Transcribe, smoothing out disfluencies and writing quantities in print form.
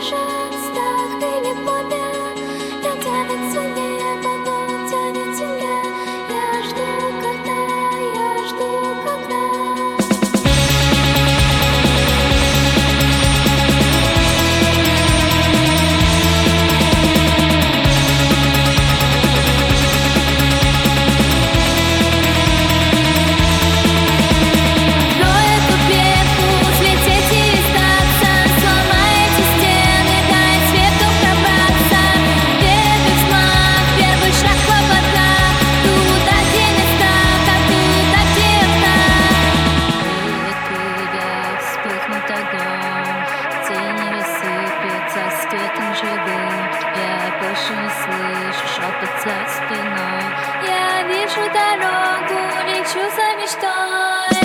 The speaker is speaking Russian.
дышать, страх или пламя. Я тянется небо, но тянет тебя. Я жду, когда, я жду, когда. Светом живым я больше не слышу шепот за спиной. Я вижу дорогу, лечу за мечтой.